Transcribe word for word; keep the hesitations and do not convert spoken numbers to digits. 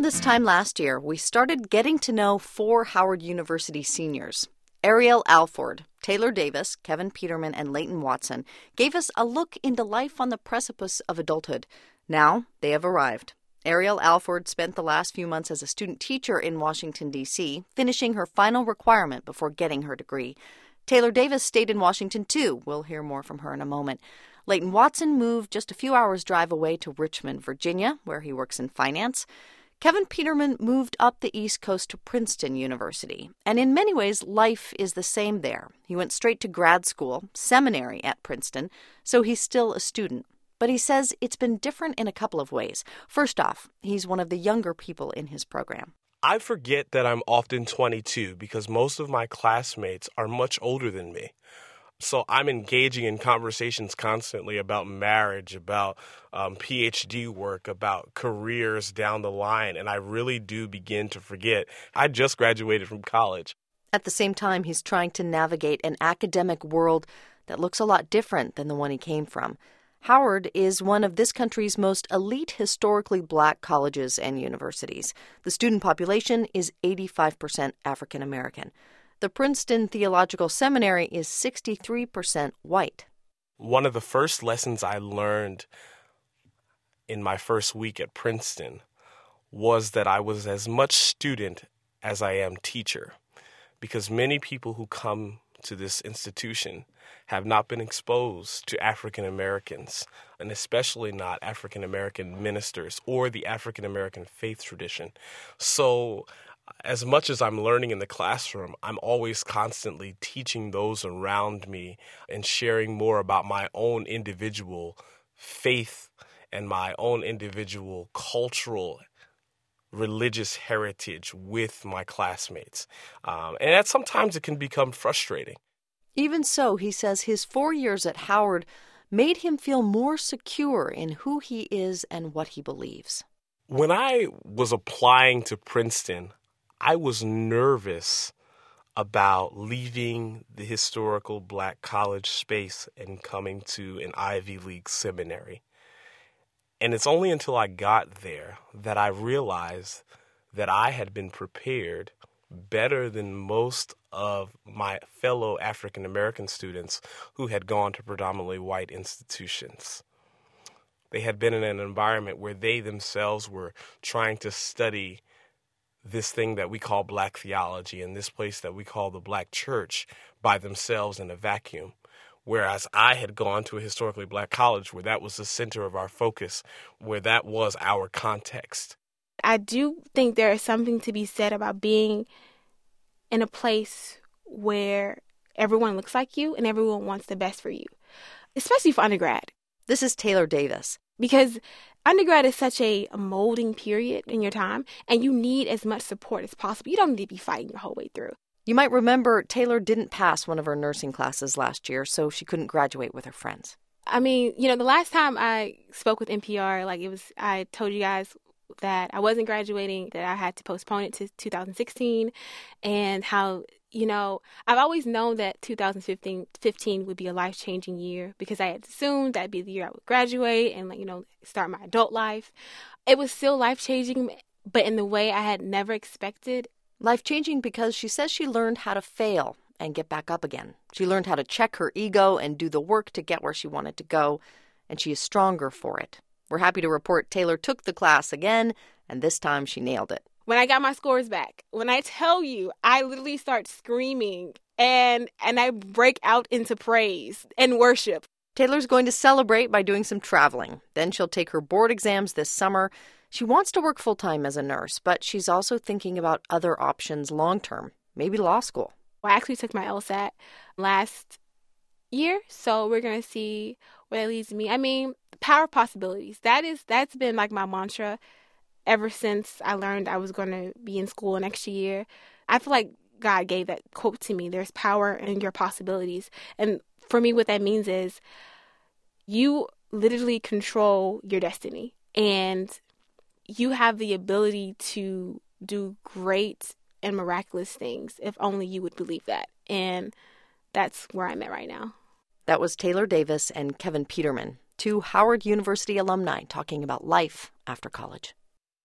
Around this time last year, we started getting to know four Howard University seniors. Ariel Alford, Taylor Davis, Kevin Peterman, and Leighton Watson gave us a look into life on the precipice of adulthood. Now they have arrived. Ariel Alford spent the last few months as a student teacher in Washington, D C, finishing her final requirement before getting her degree. Taylor Davis stayed in Washington, too. We'll hear more from her in a moment. Leighton Watson moved just a few hours' drive away to Richmond, Virginia, where he works in finance. Kevin Peterman moved up the East Coast to Princeton University, and in many ways, life is the same there. He went straight to grad school, seminary at Princeton, so he's still a student. But he says it's been different in a couple of ways. First off, he's one of the younger people in his program. I forget that I'm often twenty-two because most of my classmates are much older than me. So I'm engaging in conversations constantly about marriage, about um, P H D work, about careers down the line, and I really do begin to forget I just graduated from college. At the same time, he's trying to navigate an academic world that looks a lot different than the one he came from. Howard is one of this country's most elite historically black colleges and universities. The student population is eighty-five percent African American. The Princeton Theological Seminary is sixty-three percent white. One of the first lessons I learned in my first week at Princeton was that I was as much student as I am teacher, because many people who come to this institution have not been exposed to African Americans, and especially not African American ministers or the African American faith tradition. So as much as I'm learning in the classroom, I'm always constantly teaching those around me and sharing more about my own individual faith and my own individual cultural religious heritage with my classmates. Um, and that sometimes it can become frustrating. Even so, he says his four years at Howard made him feel more secure in who he is and what he believes. When I was applying to Princeton, I was nervous about leaving the historical black college space and coming to an Ivy League seminary. And it's only until I got there that I realized that I had been prepared better than most of my fellow African American students who had gone to predominantly white institutions. They had been in an environment where they themselves were trying to study this thing that we call black theology and this place that we call the black church by themselves in a vacuum. Whereas I had gone to a historically black college where that was the center of our focus, where that was our context. I do think there is something to be said about being in a place where everyone looks like you and everyone wants the best for you, especially for undergrad. This is Taylor Davis. Because undergrad is such a molding period in your time, and you need as much support as possible. You don't need to be fighting your whole way through. You might remember Taylor didn't pass one of her nursing classes last year, so she couldn't graduate with her friends. I mean, you know, the last time I spoke with N P R, like it was, I told you guys that I wasn't graduating, that I had to postpone it to two thousand sixteen, and how, you know, I've always known that two thousand fifteen would be a life-changing year because I had assumed that'd be the year I would graduate and, like, you know, start my adult life. It was still life-changing, but in the way I had never expected. Life-changing because she says she learned how to fail and get back up again. She learned how to check her ego and do the work to get where she wanted to go, and she is stronger for it. We're happy to report Taylor took the class again, and this time she nailed it. When I got my scores back, when I tell you, I literally start screaming and and I break out into praise and worship. Taylor's going to celebrate by doing some traveling. Then she'll take her board exams this summer. She wants to work full-time as a nurse, but she's also thinking about other options long-term, maybe law school. I actually took my LSAT last year, so we're going to see where that leads me. I mean, power of possibilities. That is, that's been like my mantra ever since I learned I was going to be in school next year. I feel like God gave that quote to me. There's power in your possibilities. And for me, what that means is you literally control your destiny. And you have the ability to do great and miraculous things if only you would believe that. And that's where I'm at right now. That was Taylor Davis and Kevin Peterman, two Howard University alumni talking about life after college.